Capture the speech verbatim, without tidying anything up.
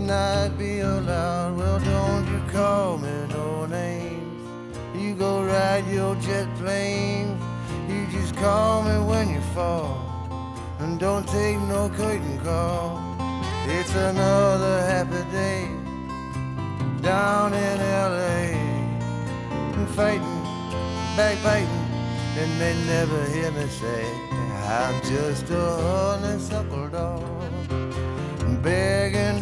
not be allowed. Well, don't you call me no names. You go ride your jet plane. You just call me when you fall, and don't take no curtain call. It's another happy day down in L A, fighting, backbiting, and they never hear me say I'm just a honeysuckle dog begging